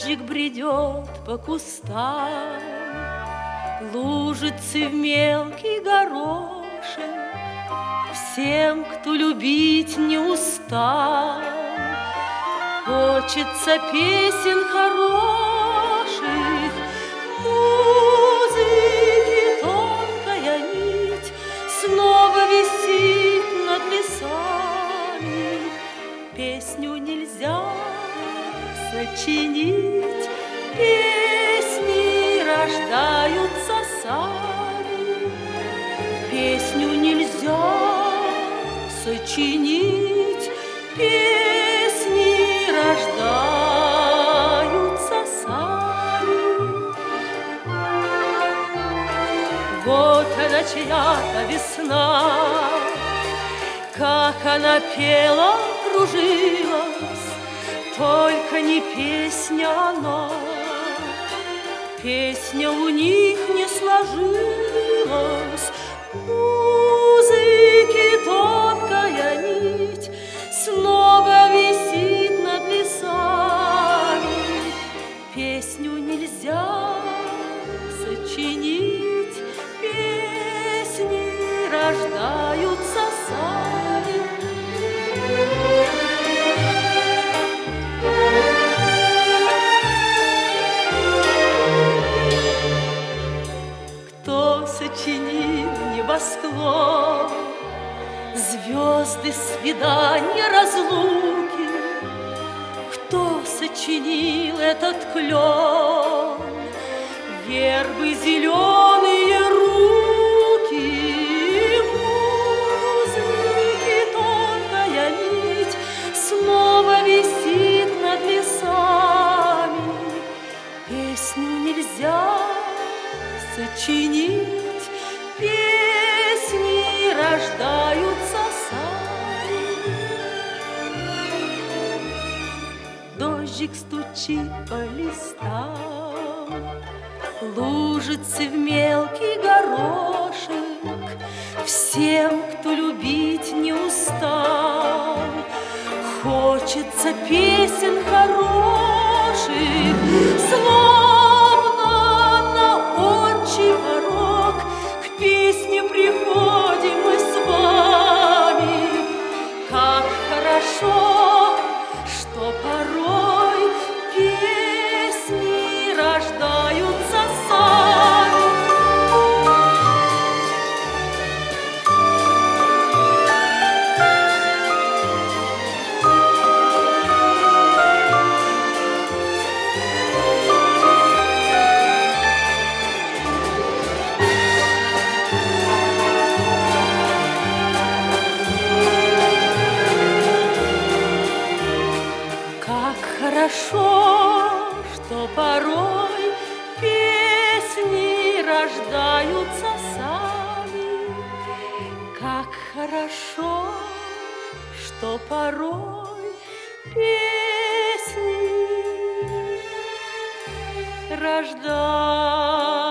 Дождик бредет по кустам, лужицы в мелкий горошек. Всем, кто любить не устал, хочется песен хороших, музыки тонкая нить снова висит над лесами. Песню нельзя сочинить, песни рождаются сами. Песню нельзя сочинить, песни рождаются сами. Вот она, чья-то весна, как она пела, кружилась, только не песня она. Песня у них не сложилась, музыки тонкая нить снова висит над лесами. Песню нельзя сочинить, песни рождаются сами. Кто сочинил небосклон, звезды, свидания, разлуки? Кто сочинил этот клен, вербы, зеленые руки? Музыки тонкая нить снова висит над лесами. Песню нельзя сочинить, песни рождаются сами. Дождик стучит по листам, лужицы в мелкий горошек. Всем, кто любить не устал, хочется песен хороших, словно на отчий порог к песне приходим мы с вами. Как хорошо, что порой песни рождаются сами. Хорошо, что порой песни рождаются сами. Как хорошо, что порой песни рождаются.